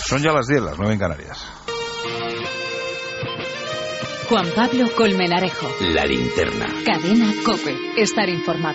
Son ya las 10, las 9 en Canarias. Juan Pablo Colmenarejo. La Linterna. Cadena COPE. Estar informado.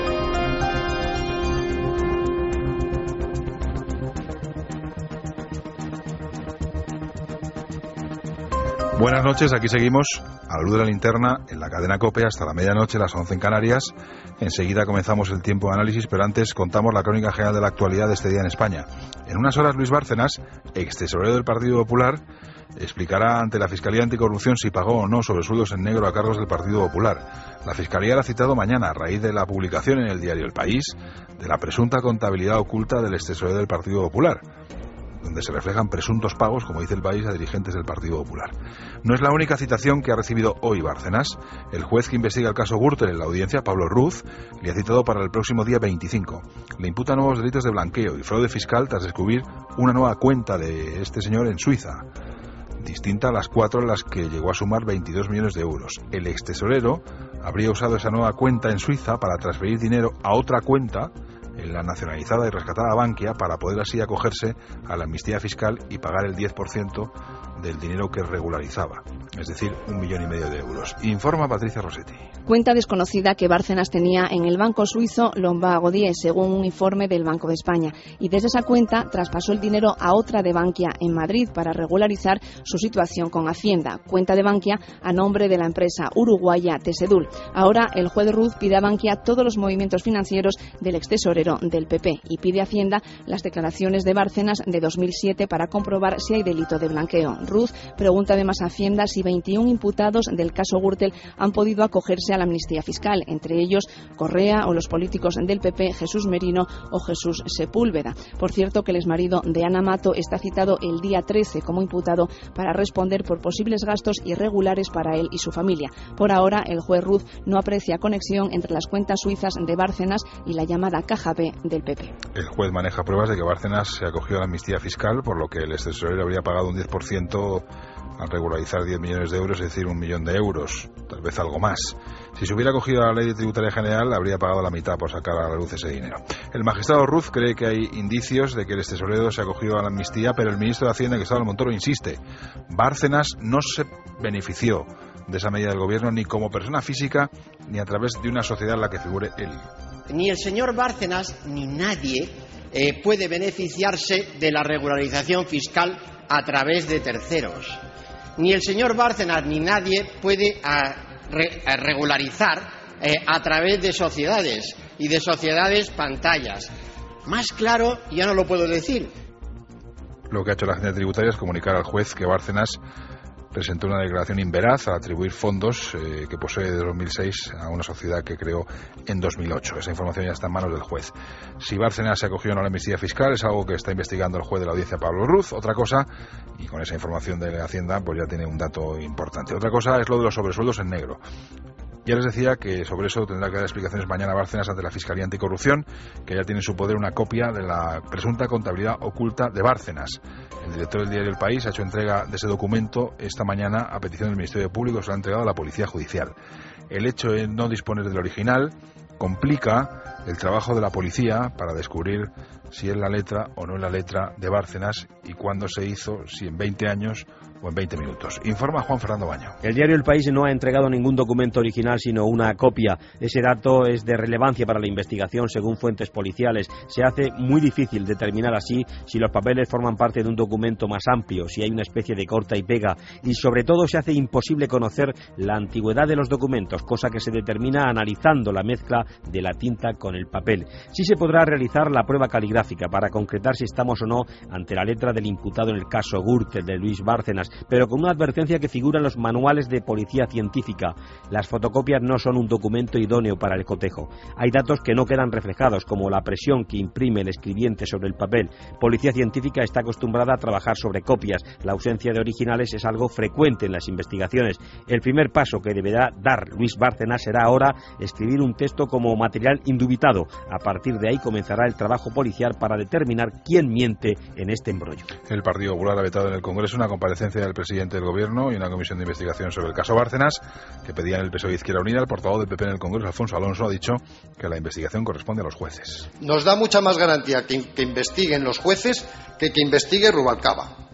Buenas noches, aquí seguimos a la luz de la linterna en la cadena COPE hasta la medianoche, las 11 en Canarias. Enseguida comenzamos el tiempo de análisis, pero antes contamos la crónica general de la actualidad de este día en España. En unas horas, Luis Bárcenas, ex tesorero del Partido Popular, explicará ante la Fiscalía Anticorrupción si pagó o no sobresueldos en negro a cargos del Partido Popular. La Fiscalía la ha citado mañana a raíz de la publicación en el diario El País de la presunta contabilidad oculta del ex tesorero del Partido Popular, donde se reflejan presuntos pagos, como dice El País, a dirigentes del Partido Popular. No es la única citación que ha recibido hoy Bárcenas. El juez que investiga el caso Gürtel en la audiencia, Pablo Ruz, le ha citado para el próximo día 25. Le imputa nuevos delitos de blanqueo y fraude fiscal tras descubrir una nueva cuenta de este señor en Suiza, distinta a las 4 en las que llegó a sumar 22 millones de euros. El ex tesorero habría usado esa nueva cuenta en Suiza para transferir dinero a otra cuenta en la nacionalizada y rescatada Bankia para poder así acogerse a la amnistía fiscal y pagar el 10% del dinero que regularizaba, es decir, 1,5 millones de euros. Informa Patricia Rossetti. Cuenta desconocida que Bárcenas tenía en el banco suizo Lombard Odier, según un informe del Banco de España, y desde esa cuenta traspasó el dinero a otra de Bankia en Madrid para regularizar su situación con Hacienda, cuenta de Bankia a nombre de la empresa uruguaya Tesedul. Ahora el juez Ruz pide a Bankia todos los movimientos financieros del ex tesorero del PP y pide a Hacienda las declaraciones de Bárcenas de 2007 para comprobar si hay delito de blanqueo. Ruz pregunta además a Hacienda si 21 imputados del caso Gürtel han podido acogerse a la amnistía fiscal, entre ellos Correa o los políticos del PP Jesús Merino o Jesús Sepúlveda. Por cierto, que el exmarido de Ana Mato está citado el día 13 como imputado para responder por posibles gastos irregulares para él y su familia. Por ahora, el juez Ruz no aprecia conexión entre las cuentas suizas de Bárcenas y la llamada Caja B del PP. El juez maneja pruebas de que Bárcenas se acogió a la amnistía fiscal, por lo que el ex tesorero habría pagado un 10% al regularizar 10 millones de euros, es decir, 1 millón de euros, tal vez algo más. Si se hubiera acogido a la ley tributaria general, habría pagado la mitad por sacar a la luz ese dinero. El magistrado Ruz cree que hay indicios de que el ex tesorero se ha acogido a la amnistía, pero el ministro de Hacienda, Cristóbal Montoro, insiste: Bárcenas no se benefició de esa medida del gobierno ni como persona física ni a través de una sociedad en la que figure él. Ni el señor Bárcenas ni nadie puede beneficiarse de la regularización fiscal a través de terceros. Ni el señor Bárcenas ni nadie puede regularizar a través de sociedades y de sociedades pantallas. Más claro ya no lo puedo decir. Lo que ha hecho la agencia tributaria es comunicar al juez que Bárcenas presentó una declaración inveraz al atribuir fondos que posee de 2006 a una sociedad que creó en 2008. Esa información ya está en manos del juez. Si Bárcenas se acogió a la amnistía fiscal es algo que está investigando el juez de la audiencia, Pablo Ruz. Otra cosa, y con esa información de Hacienda pues ya tiene un dato importante. Otra cosa es lo de los sobresueldos en negro. Ya les decía que sobre eso tendrá que dar explicaciones mañana Bárcenas ante la Fiscalía Anticorrupción, que ya tiene en su poder una copia de la presunta contabilidad oculta de Bárcenas. El director del diario El País ha hecho entrega de ese documento esta mañana a petición del Ministerio Público. Se lo ha entregado a la Policía Judicial. El hecho de no disponer del original complica el trabajo de la policía para descubrir si es la letra o no es la letra de Bárcenas y cuándo se hizo, si en 20 años o en 20 minutos. Informa Juan Fernando Baño. El diario El País no ha entregado ningún documento original, sino una copia. Ese dato es de relevancia para la investigación, según fuentes policiales. Se hace muy difícil determinar así si los papeles forman parte de un documento más amplio, si hay una especie de corta y pega, y sobre todo se hace imposible conocer la antigüedad de los documentos, cosa que se determina analizando la mezcla de la tinta con el papel. Sí se podrá realizar la prueba caligráfica para concretar si estamos o no ante la letra del imputado en el caso Gürtel de Luis Bárcenas, pero con una advertencia que figura en los manuales de policía científica: las fotocopias no son un documento idóneo para el cotejo. Hay datos que no quedan reflejados, como la presión que imprime el escribiente sobre el papel. Policía científica está acostumbrada a trabajar sobre copias. La ausencia de originales es algo frecuente en las investigaciones. El primer paso que deberá dar Luis Bárcenas será ahora escribir un texto como material indubitado. A partir de ahí comenzará el trabajo policial para determinar quién miente en este embrollo. El Partido Popular ha vetado en el Congreso una comparecencia del presidente del Gobierno y una comisión de investigación sobre el caso Bárcenas, que pedían el PSOE y Izquierda Unida. El portavoz del PP en el Congreso, Alfonso Alonso, ha dicho que la investigación corresponde a los jueces. Nos da mucha más garantía que investiguen los jueces que investigue Rubalcaba.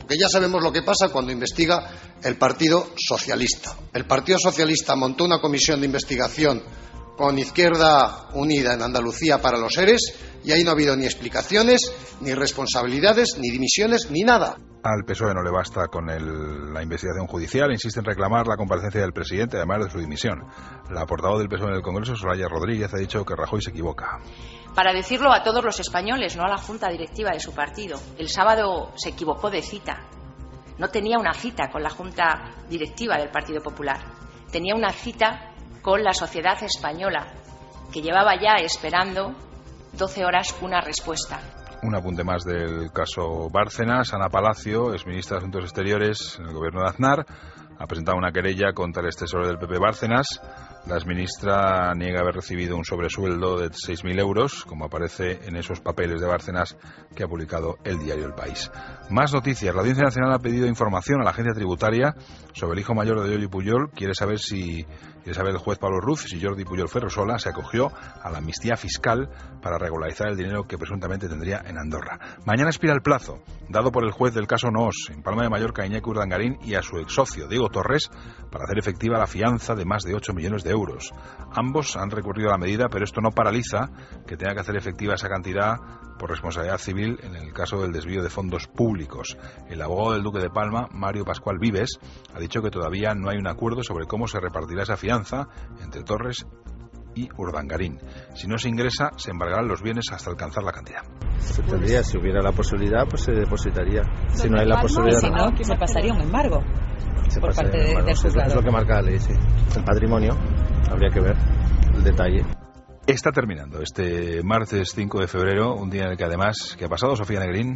Porque ya sabemos lo que pasa cuando investiga el Partido Socialista. El Partido Socialista montó una comisión de investigación con Izquierda Unida en Andalucía para los ERES y ahí no ha habido ni explicaciones, ni responsabilidades, ni dimisiones, ni nada. Al PSOE no le basta con la investigación judicial, insiste en reclamar la comparecencia del presidente, además de su dimisión. La portavoz del PSOE en el Congreso, Soraya Rodríguez, ha dicho que Rajoy se equivoca. Para decirlo a todos los españoles, no a la Junta Directiva de su partido. El sábado se equivocó de cita. No tenía una cita con la Junta Directiva del Partido Popular. Tenía una cita con la sociedad española, que llevaba ya esperando 12 horas una respuesta. Un apunte más del caso Bárcenas. Ana Palacio, exministra de Asuntos Exteriores en el gobierno de Aznar, ha presentado una querella contra el extesoro del PP Bárcenas. La exministra niega haber recibido un sobresueldo de 6.000 euros, como aparece en esos papeles de Bárcenas que ha publicado el diario El País. Más noticias. La Audiencia Nacional ha pedido información a la agencia tributaria sobre el hijo mayor de Jordi Pujol. Quiere saber el juez Pablo Ruz si Jordi Pujol Ferrusola se acogió a la amnistía fiscal para regularizar el dinero que presuntamente tendría en Andorra. Mañana expira el plazo dado por el juez del caso Noos en Palma de Mallorca, Iñaki Urdangarín, y a su ex socio Diego Torres para hacer efectiva la fianza de más de 8 millones de euros. Ambos han recurrido a la medida, pero esto no paraliza que tenga que hacer efectiva esa cantidad por responsabilidad civil en el caso del desvío de fondos públicos. El abogado del Duque de Palma, Mario Pascual Vives, ha dicho que todavía no hay un acuerdo sobre cómo se repartirá esa fianza entre Torres y Urdangarín. Si no se ingresa, se embargarán los bienes hasta alcanzar la cantidad. Se tendría, si hubiera la posibilidad, pues se depositaría. Si no hay la posibilidad, si no, se pasaría un embargo por parte del juzgado. Es lo que marca la ley, sí. El patrimonio, habría que ver el detalle. Está terminando este martes 5 de febrero, un día en el que además, ¿qué ha pasado, Sofía Negrín?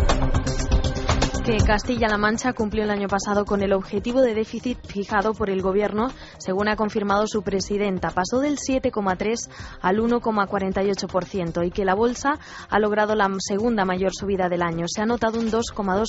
Que Castilla-La Mancha cumplió el año pasado con el objetivo de déficit fijado por el Gobierno, según ha confirmado su presidenta. Pasó del 7,3 al 1,48% y que la bolsa ha logrado la segunda mayor subida del año. Se ha notado un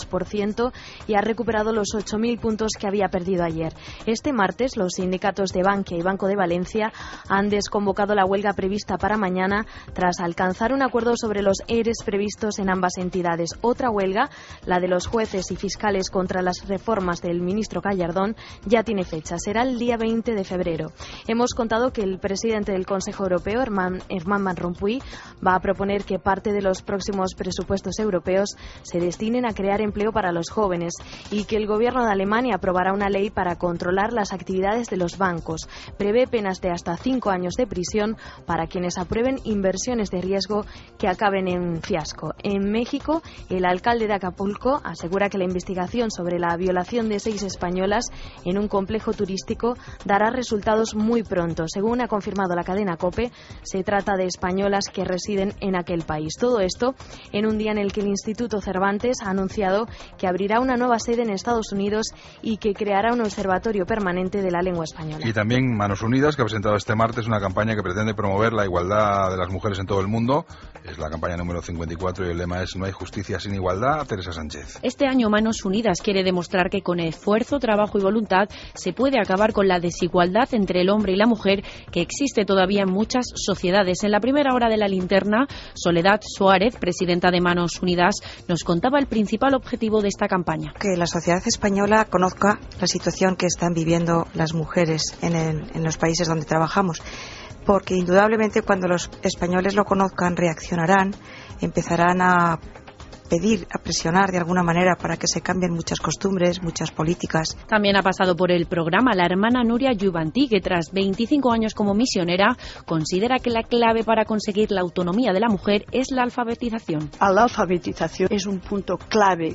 2,2% y ha recuperado los 8.000 puntos que había perdido ayer. Este martes, los sindicatos de Bankia y Banco de Valencia han desconvocado la huelga prevista para mañana tras alcanzar un acuerdo sobre los ERES previstos en ambas entidades. Otra huelga, la de los jueces y fiscales contra las reformas del ministro Gallardón, ya tiene fecha. Será el día 20 de febrero. Hemos contado que el presidente del Consejo Europeo, Herman Van Rompuy, va a proponer que parte de los próximos presupuestos europeos se destinen a crear empleo para los jóvenes y que el gobierno de Alemania aprobará una ley para controlar las actividades de los bancos. Prevé penas de hasta 5 años de prisión para quienes aprueben inversiones de riesgo que acaben en fiasco. En México, el alcalde de Acapulco asegura que la investigación sobre la violación de 6 españolas en un complejo turístico dará resultados muy pronto. Según ha confirmado la cadena COPE, se trata de españolas que residen en aquel país. Todo esto en un día en el que el Instituto Cervantes ha anunciado que abrirá una nueva sede en Estados Unidos y que creará un observatorio permanente de la lengua española. Y también Manos Unidas, que ha presentado este martes una campaña que pretende promover la igualdad de las mujeres en todo el mundo. Es la campaña número 54 y el lema es "No hay justicia sin igualdad". Teresa Sánchez. Este año Manos Unidas quiere demostrar que con esfuerzo, trabajo y voluntad se puede acabar con la desigualdad entre el hombre y la mujer que existe todavía en muchas sociedades. En la primera hora de la linterna, Soledad Suárez, presidenta de Manos Unidas, nos contaba el principal objetivo de esta campaña. Que la sociedad española conozca la situación que están viviendo las mujeres en los países donde trabajamos, porque indudablemente cuando los españoles lo conozcan reaccionarán, empezarán a pedir, a presionar de alguna manera para que se cambien muchas costumbres, muchas políticas. También ha pasado por el programa la hermana Nuria Juvantí, que tras 25 años como misionera considera que la clave para conseguir la autonomía de la mujer es la alfabetización. La alfabetización es un punto clave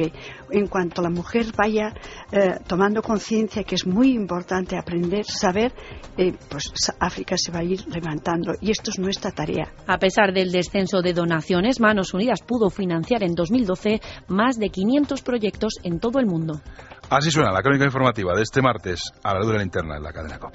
en cuanto la mujer vaya tomando conciencia que es muy importante aprender, saber, pues África se va a ir levantando y esto es nuestra tarea. A pesar del descenso de donaciones, Manos Unidas pudo financiar en 2012 más de 500 proyectos en todo el mundo. Así suena la crónica informativa de este martes a la luz de la linterna en la cadena COPE.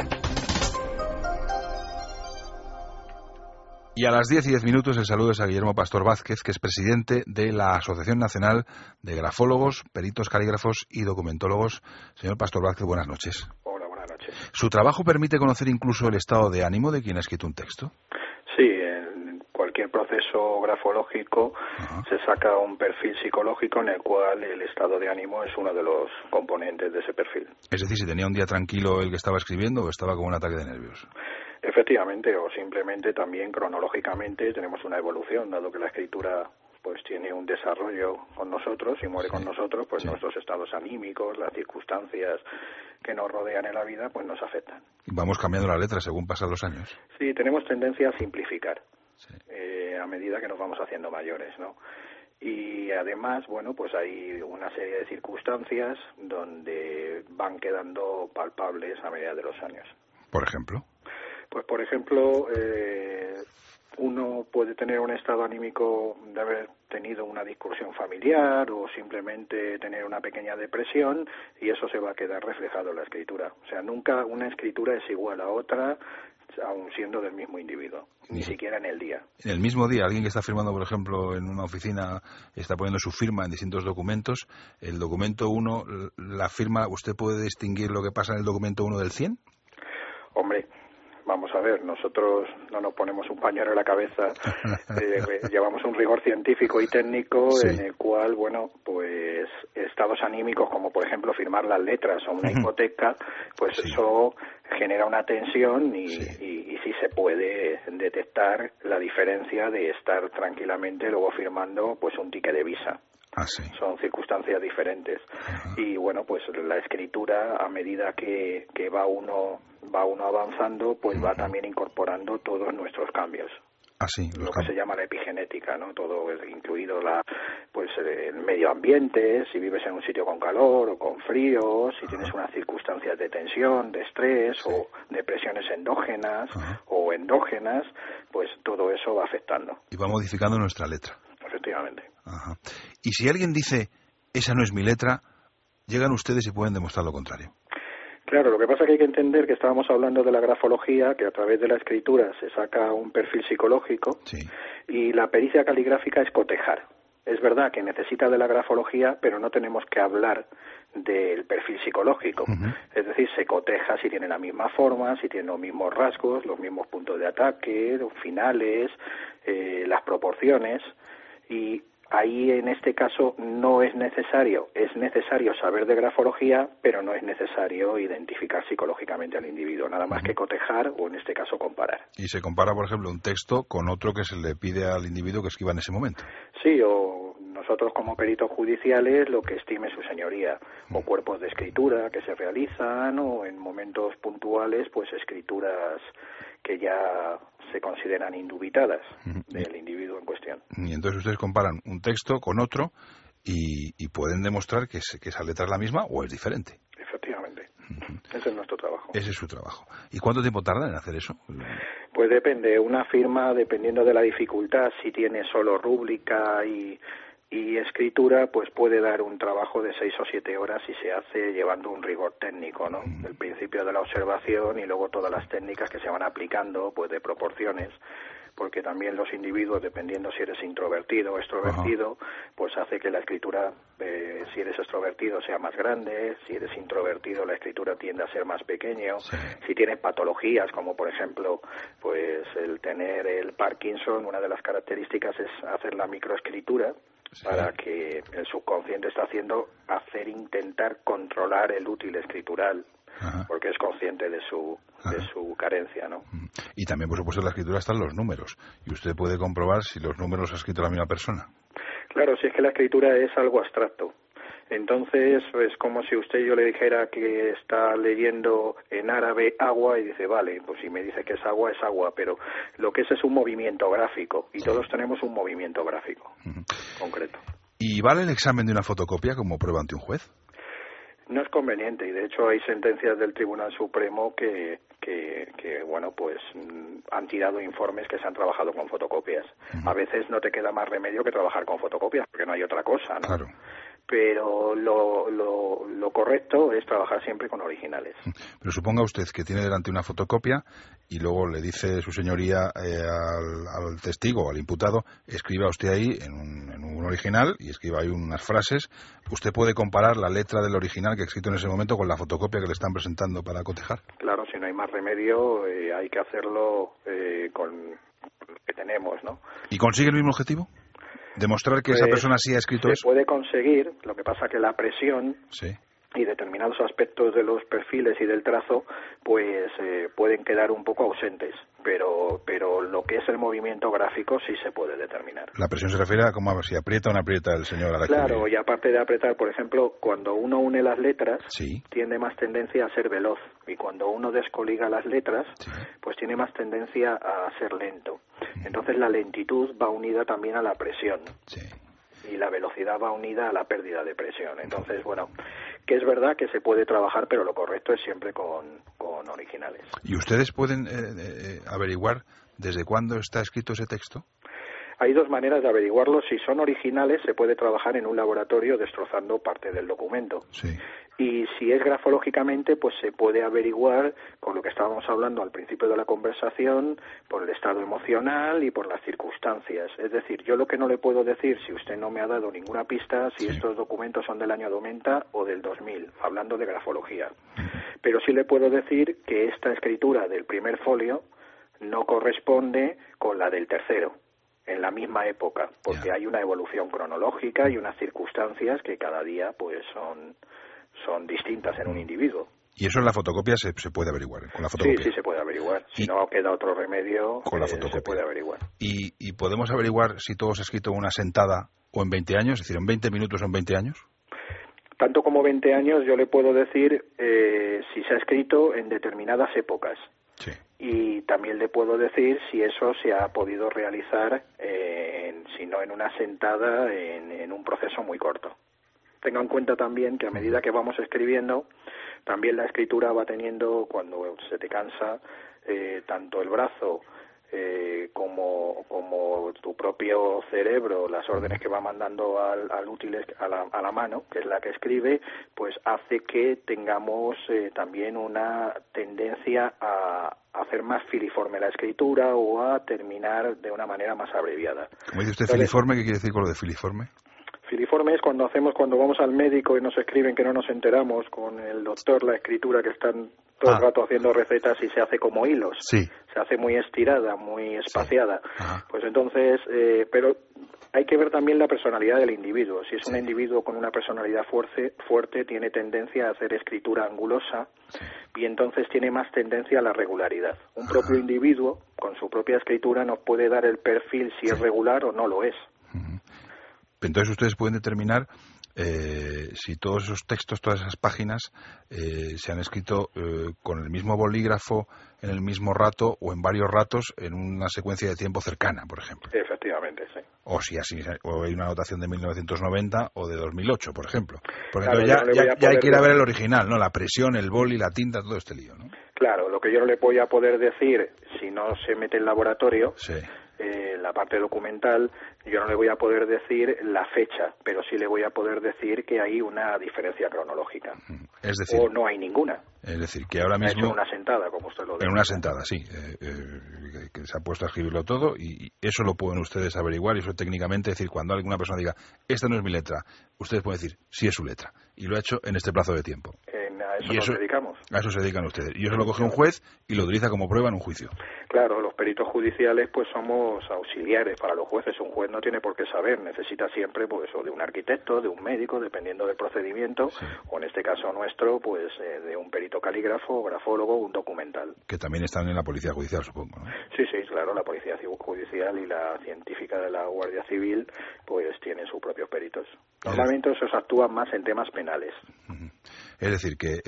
Y a las 10:10 el saludo es a Guillermo Pastor Vázquez, que es presidente de la Asociación Nacional de Grafólogos, Peritos Calígrafos y Documentólogos. Señor Pastor Vázquez, buenas noches. Hola, buenas noches. ¿Su trabajo permite conocer incluso el estado de ánimo de quien ha escrito un texto? Sí, en cualquier proceso proceso grafológico se saca un perfil psicológico en el cual el estado de ánimo es uno de los componentes de ese perfil. Es decir, si tenía un día tranquilo el que estaba escribiendo o estaba con un ataque de nervios. Efectivamente, o simplemente también cronológicamente tenemos una evolución, dado que la escritura pues tiene un desarrollo con nosotros y muere con nosotros, pues nuestros estados anímicos, las circunstancias que nos rodean en la vida, pues nos afectan. Y vamos cambiando la letra según pasan los años. Sí, tenemos tendencia a simplificar a medida que nos vamos haciendo mayores, ¿no? Y además, bueno, pues hay una serie de circunstancias donde van quedando palpables a medida de los años. ¿Por ejemplo? Pues, por ejemplo, uno puede tener un estado anímico de haber tenido una discusión familiar o simplemente tener una pequeña depresión y eso se va a quedar reflejado en la escritura. O sea, nunca una escritura es igual a otra, aun siendo del mismo individuo, ni siquiera en el día. En el mismo día, alguien que está firmando, por ejemplo, en una oficina, está poniendo su firma en distintos documentos, el documento 1, la firma, ¿usted puede distinguir lo que pasa en el documento 1 del 100? Hombre, vamos a ver, nosotros no nos ponemos un pañuelo en la cabeza, llevamos un rigor científico y técnico en el cual, bueno, pues estados anímicos como por ejemplo firmar las letras o una hipoteca, pues eso genera una tensión y sí se puede detectar la diferencia de estar tranquilamente luego firmando pues un ticket de visa. Son circunstancias diferentes. Y bueno, pues la escritura, a medida que va uno avanzando, pues va también incorporando todos nuestros cambios. Lo que se llama la epigenética, ¿no? Todo incluido el medio ambiente, si vives en un sitio con calor o con frío, si tienes unas circunstancias de tensión, de estrés o depresiones endógenas o endógenas, pues todo eso va afectando. Y va modificando nuestra letra. Efectivamente. Y si alguien dice, esa no es mi letra, llegan ustedes y pueden demostrar lo contrario. Claro, lo que pasa es que hay que entender que estábamos hablando de la grafología, que a través de la escritura se saca un perfil psicológico, y la pericia caligráfica es cotejar. Es verdad que necesita de la grafología, pero no tenemos que hablar del perfil psicológico. Es decir, se coteja si tiene la misma forma, si tiene los mismos rasgos, los mismos puntos de ataque, los finales, las proporciones, y ahí en este caso no es necesario saber de grafología, pero no es necesario identificar psicológicamente al individuo, nada más que cotejar o en este caso comparar. Y se compara, por ejemplo, un texto con otro que se le pide al individuo que escriba en ese momento. Sí, o nosotros como peritos judiciales lo que estime su señoría, o cuerpos de escritura que se realizan, o en momentos puntuales pues escrituras que ya se consideran indubitadas del individuo en cuestión. Y entonces ustedes comparan un texto con otro y pueden demostrar que esa letra es la misma o es diferente. Efectivamente. Ese es nuestro trabajo. Ese es su trabajo. ¿Y cuánto tiempo tardan en hacer eso? Pues depende. Una firma, dependiendo de la dificultad, si tiene solo rúbrica y escritura, pues puede dar un trabajo de 6 o 7 horas y se hace llevando un rigor técnico, ¿no? El principio de la observación y luego todas las técnicas que se van aplicando, pues de proporciones, porque también los individuos, dependiendo si eres introvertido o extrovertido, pues hace que la escritura, si eres extrovertido, sea más grande, si eres introvertido, la escritura tiende a ser más pequeño, si tienes patologías, como por ejemplo, pues el tener el Parkinson, una de las características es hacer la microescritura, para que el subconsciente está intentar controlar el útil escritural, porque es consciente de su carencia, ¿no? Y también, por supuesto, en la escritura están los números, y usted puede comprobar si los números los ha escrito la misma persona. Claro, si es que la escritura es algo abstracto. Entonces, es como si yo le dijera que está leyendo en árabe agua y dice, vale, pues si me dice que es agua, pero lo que es un movimiento gráfico, y todos tenemos un movimiento gráfico concreto. ¿Y vale el examen de una fotocopia como prueba ante un juez? No es conveniente, y de hecho hay sentencias del Tribunal Supremo que bueno, pues han tirado informes que se han trabajado con fotocopias. A veces no te queda más remedio que trabajar con fotocopias, porque no hay otra cosa, ¿no? Claro. Pero lo correcto es trabajar siempre con originales. Pero suponga usted que tiene delante una fotocopia y luego le dice su señoría al testigo o al imputado, escriba usted ahí en un original y escriba ahí unas frases. ¿Usted puede comparar la letra del original que ha escrito en ese momento con la fotocopia que le están presentando para cotejar? Claro, si no hay más remedio hay que hacerlo con lo que tenemos, ¿no? ¿Y consigue el mismo objetivo? ¿Demostrar que Pues, esa persona sí ha escrito se eso? puede conseguir, lo que pasa que la presión Sí. y determinados aspectos de los perfiles y del trazo pues pueden quedar un poco ausentes, pero lo que es el movimiento gráfico sí se puede determinar. La presión se refiere a cómo si aprieta o no aprieta el señor a la Claro, escribir. y aparte de apretar, por ejemplo, cuando uno une las letras, Sí. tiene más tendencia a ser veloz, y cuando uno descoliga las letras, pues tiene más tendencia a ser lento. Entonces la lentitud va unida también a la presión. Y la velocidad va unida a la pérdida de presión. Entonces, bueno, que es verdad que se puede trabajar, pero lo correcto es siempre con originales. ¿Y ustedes pueden averiguar desde cuándo está escrito ese texto? Hay dos maneras de averiguarlo. Si son originales, se puede trabajar en un laboratorio destrozando parte del documento. Sí. Y si es grafológicamente, pues se puede averiguar, con lo que estábamos hablando al principio de la conversación, por el estado emocional y por las circunstancias. Es decir, yo lo que no le puedo decir, si usted no me ha dado ninguna pista, si estos documentos son del año 90 o del 2000, hablando de grafología. Pero sí le puedo decir que esta escritura del primer folio no corresponde con la del tercero, en la misma época, porque hay una evolución cronológica y unas circunstancias que cada día pues son distintas en un individuo. Y eso en la fotocopia se puede averiguar, con la fotocopia. Sí, se puede averiguar. Si no queda otro remedio, con la fotocopia se puede averiguar. ¿Y podemos averiguar si todo se ha escrito en una sentada o en 20 años? Es decir, ¿en 20 minutos o en 20 años? Tanto como 20 años yo le puedo decir si se ha escrito en determinadas épocas. Sí. Y también le puedo decir si eso se ha podido realizar, si no en una sentada, en un proceso muy corto. Tenga en cuenta también que a medida que vamos escribiendo, también la escritura va teniendo, cuando se te cansa, tanto el brazo como tu propio cerebro, las órdenes que va mandando al útil, a la mano, que es la que escribe, pues hace que tengamos también una tendencia a hacer más filiforme la escritura o a terminar de una manera más abreviada. Como dice usted, filiforme, ¿qué quiere decir con lo de filiforme? Filiforme es cuando vamos al médico y nos escriben que no nos enteramos con el doctor la escritura, que están todo el rato haciendo recetas y se hace como hilos. Sí. Se hace muy estirada, muy espaciada. Pues entonces, pero hay que ver también la personalidad del individuo. Si es un individuo con una personalidad fuerte, tiene tendencia a hacer escritura angulosa y entonces tiene más tendencia a la regularidad. Un propio individuo, con su propia escritura, nos puede dar el perfil si es regular o no lo es. Entonces ustedes pueden determinar si todos esos textos, todas esas páginas se han escrito con el mismo bolígrafo, en el mismo rato o en varios ratos en una secuencia de tiempo cercana, por ejemplo. Efectivamente, sí. O si así, o hay una anotación de 1990 o de 2008, por ejemplo. Porque claro, ya hay que ir a ver el original, ¿no? La presión, el boli, la tinta, todo este lío, ¿no? Claro, lo que yo no le voy a poder decir si no se mete en laboratorio, la parte documental, yo no le voy a poder decir la fecha, pero sí le voy a poder decir que hay una diferencia cronológica. Es decir, o no hay ninguna. Es decir, que ahora mismo... En una sentada, como usted lo dice. En una sentada, sí. Que se ha puesto a escribirlo todo y eso lo pueden ustedes averiguar y eso técnicamente, es decir, cuando alguna persona diga, esta no es mi letra, ustedes pueden decir, sí es su letra. Y lo ha hecho en este plazo de tiempo. A eso nos dedicamos. A eso se dedican ustedes. Y eso lo coge un juez y lo utiliza como prueba en un juicio. Claro, los peritos judiciales pues somos auxiliares para los jueces. Un juez no tiene por qué saber, necesita siempre pues o de un arquitecto, de un médico, dependiendo del procedimiento, o en este caso nuestro, pues de un perito calígrafo, grafólogo, un documental. Que también están en la policía judicial, supongo, ¿no? Sí, claro, la policía judicial y la científica de la Guardia Civil pues tienen sus propios peritos. Normalmente esos actúan más en temas penales. Es decir, que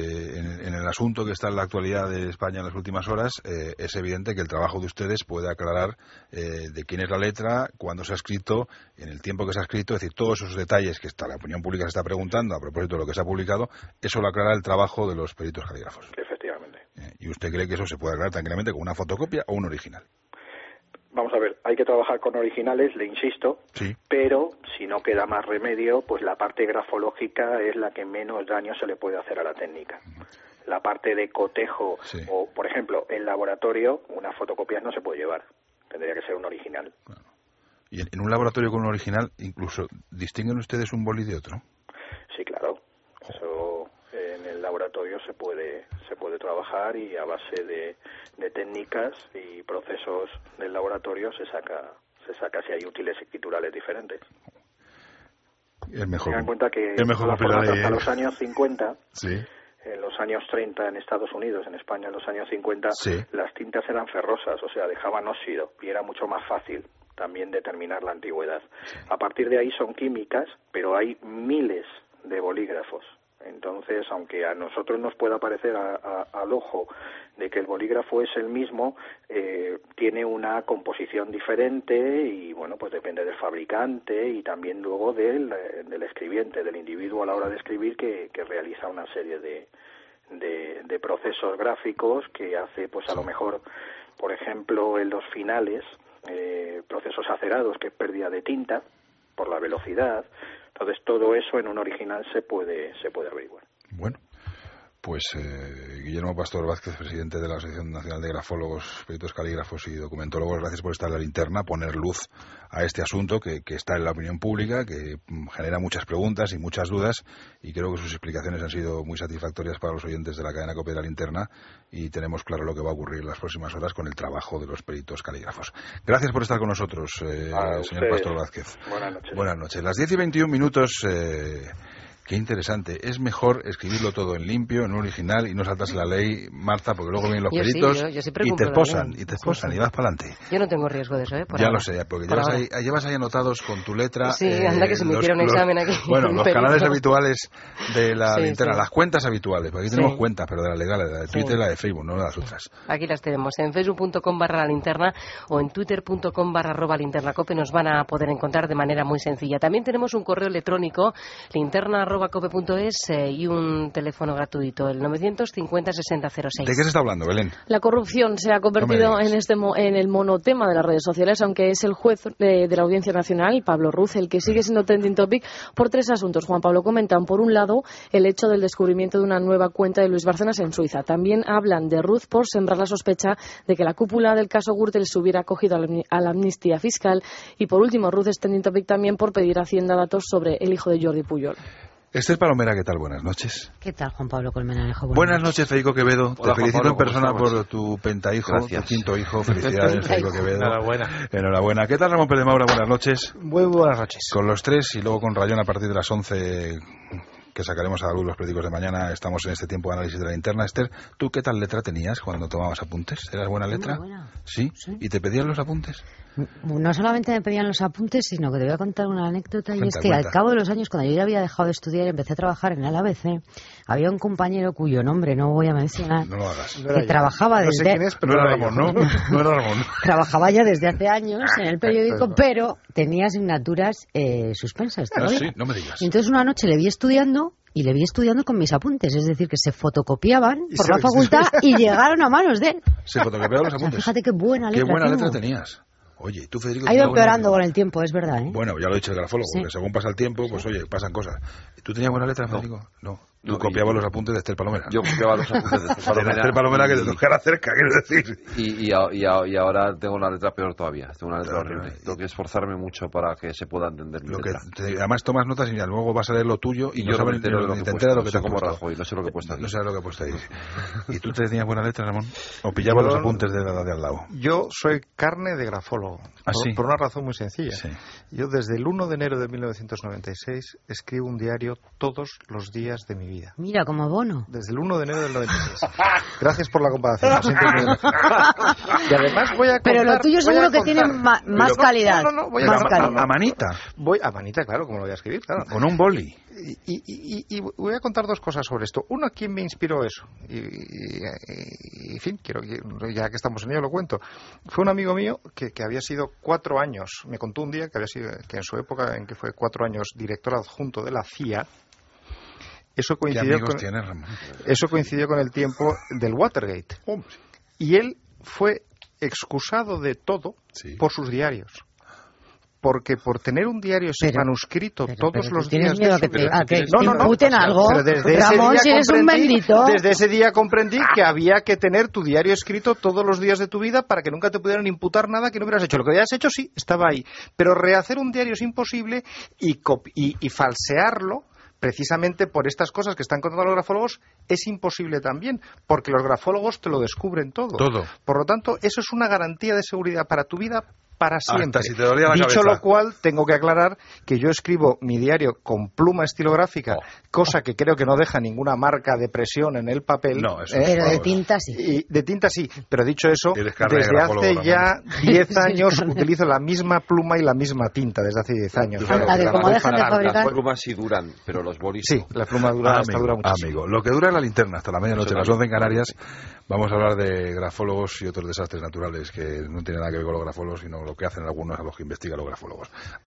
en el asunto que está en la actualidad de España en las últimas horas, es evidente que el trabajo de ustedes puede aclarar de quién es la letra, cuándo se ha escrito, en el tiempo que se ha escrito, es decir, todos esos detalles que la opinión pública se está preguntando a propósito de lo que se ha publicado, eso lo aclara el trabajo de los peritos calígrafos. Efectivamente. ¿Y usted cree que eso se puede aclarar tranquilamente con una fotocopia o un original? Vamos a ver, hay que trabajar con originales, le insisto, pero si no queda más remedio, pues la parte grafológica es la que menos daño se le puede hacer a la técnica. La parte de cotejo, o por ejemplo, en laboratorio, unas fotocopias no se puede llevar, tendría que ser un original. ¿Y en un laboratorio con un original, incluso, distinguen ustedes un boli de otro? Sí, claro. Eso en el laboratorio laboratorio se puede trabajar, y a base de técnicas y procesos del laboratorio se saca si hay útiles escriturales diferentes. Tengan en cuenta que hasta los años 50, sí, en los años 30 en Estados Unidos, en España en los años 50, sí, las tintas eran ferrosas, o sea, dejaban óxido, y era mucho más fácil también determinar la antigüedad. Sí. A partir de ahí son químicas, pero hay miles de bolígrafos. Entonces, aunque a nosotros nos pueda parecer al ojo de que el bolígrafo es el mismo, tiene una composición diferente, y bueno, pues depende del fabricante y también luego del escribiente, del individuo a la hora de escribir, que realiza una serie de procesos gráficos que hace, pues a lo mejor, por ejemplo, en los finales, procesos acerados, que es pérdida de tinta por la velocidad. Entonces, todo eso en un original se puede averiguar. Bueno, pues Guillermo Pastor Vázquez, presidente de la Asociación Nacional de Grafólogos, Peritos Calígrafos y Documentólogos, gracias por estar en la linterna, poner luz a este asunto que está en la opinión pública, que genera muchas preguntas y muchas dudas, y creo que sus explicaciones han sido muy satisfactorias para los oyentes de la cadena COPE de la linterna, y tenemos claro lo que va a ocurrir en las próximas horas con el trabajo de los peritos calígrafos. Gracias por estar con nosotros, señor Pastor Vázquez. Buenas noches. Buenas noches. Las 10:21. Qué interesante. Es mejor escribirlo todo en limpio, en original, y no saltarse la ley, Marta, porque luego vienen los peritos y te esposan, y vas para adelante. Yo no tengo riesgo de eso, Ya lo sé, porque llevas ahí anotados con tu letra. Sí, anda que se me hiciera un examen aquí. Bueno, los canales habituales de la linterna, las cuentas habituales, porque aquí tenemos cuentas, pero de la legal, la de Twitter y la de Facebook, no de las otras. Aquí las tenemos, en facebook.com/linterna o en twitter.com/linternacope nos van a poder encontrar de manera muy sencilla. También tenemos un correo electrónico, linterna@cope.es, y un teléfono gratuito, el 950-6006. ¿De qué se está hablando, Belén? La corrupción se ha convertido en el monotema de las redes sociales, aunque es el juez de la Audiencia Nacional, Pablo Ruz, el que sigue siendo trending topic por tres asuntos. Juan Pablo, comentan, por un lado, el hecho del descubrimiento de una nueva cuenta de Luis Bárcenas en Suiza. También hablan de Ruz por sembrar la sospecha de que la cúpula del caso Gürtel se hubiera acogido a la amnistía fiscal. Y por último, Ruz es trending topic también por pedir a Hacienda datos sobre el hijo de Jordi Pujol. Esther Palomera, ¿qué tal? Buenas noches. ¿Qué tal, Juan Pablo Colmenarejo? Buenas noches, Federico Quevedo. Hola, te felicito en persona por tu pentahijo, tu quinto hijo. Felicidades, Federico Quevedo. Enhorabuena. ¿Qué tal, Ramón Pérez Maura? Buenas noches. Muy buenas noches. Con los tres y luego con Rayón a partir de las 11, que sacaremos a la luz los periódicos de mañana. Estamos en este tiempo de análisis de la linterna. Esther, ¿tú qué tal letra tenías cuando tomabas apuntes? ¿Eras buena letra? Buena. ¿Sí? ¿Y te pedían los apuntes? No solamente me pedían los apuntes, sino que te voy a contar una anécdota, y es que al cabo de los años, cuando yo ya había dejado de estudiar y empecé a trabajar en el ABC, había un compañero cuyo nombre no voy a mencionar, no lo hagas, que trabajaba desde... No sé quién es, pero no era Ramón, ¿no? No era Ramón. Trabajaba ya desde hace años en el periódico, pero tenía asignaturas suspensas todavía. Sí, no me digas. Y entonces una noche le vi estudiando con mis apuntes, es decir, que se fotocopiaban por la facultad y llegaron a manos de él. Se fotocopiaban los apuntes. Fíjate qué buena letra. Qué buena letra tenías. Oye, tú, Federico... Ha ido empeorando con el tiempo, es verdad, ¿eh? Bueno, ya lo he dicho el grafólogo, porque según pasa el tiempo, pues oye, pasan cosas. ¿Tú tenías buena letra, Federico? No. Tú copiabas los apuntes de Esther Palomera. Yo copiaba los apuntes de Esther Palomera. De Esther Palomera que te tocara cerca, quiero decir. Y ahora tengo una letra peor todavía. Tengo una letra horrible. Tengo que esforzarme mucho para que se pueda entender mi letra. Además tomas notas y luego vas a leer lo tuyo y no sabes ni te enteras lo que te has puesto. Rajoy, no sé lo que he puesto. No sabes lo que he puesto ahí. ¿Y tú te tenías buena letra, Ramón? ¿O pillabas los apuntes de la de al lado? Yo soy carne de grafólogo. Por una razón muy sencilla. Sí. Yo desde el 1 de enero de 1996 escribo un diario todos los días de mi vida. Mira, como Bono. Desde el 1 de enero del 96. Gracias por la comparación. Y además voy a contar... Pero lo tuyo seguro que tiene más calidad. No, voy a manita. Voy a manita, claro, como lo voy a escribir, claro. Con un boli. Y voy a contar dos cosas sobre esto. Uno, ¿quién me inspiró eso? En fin, ya que estamos en ello lo cuento. Fue un amigo mío que había sido 4 años, me contó un día que en su época en que fue 4 años director adjunto de la CIA. Eso coincidió con el tiempo del Watergate. Y él fue excusado de todo por sus diarios. Porque por tener un diario manuscrito todos los días... ¿Tienes miedo a que te imputen algo? Ramón, si eres un bendito. Desde ese día comprendí que había que tener tu diario escrito todos los días de tu vida para que nunca te pudieran imputar nada que no hubieras hecho. Lo que habías hecho sí, estaba ahí. Pero rehacer un diario es imposible y falsearlo precisamente por estas cosas que están contando los grafólogos, es imposible también, porque los grafólogos te lo descubren todo. Por lo tanto, eso es una garantía de seguridad para tu vida para siempre. Si te dolía la Dicho cabeza. lo cual, tengo que aclarar que yo escribo mi diario con pluma estilográfica, cosa que creo que no deja ninguna marca de presión en el papel. Pero de tinta sí. Y de tinta sí, pero dicho eso, carne desde hace ya 10 años utilizo la misma pluma y la misma tinta, desde hace 10 años. Las plumas sí duran, pero los bolis sí, la pluma dura muchísimo. Amigo, lo que dura en la linterna hasta la medianoche, las 11 en Canarias, vamos a hablar de grafólogos y otros desastres naturales que no tienen nada que ver con los grafólogos, sino lo que hacen algunos a los que investigan los grafólogos.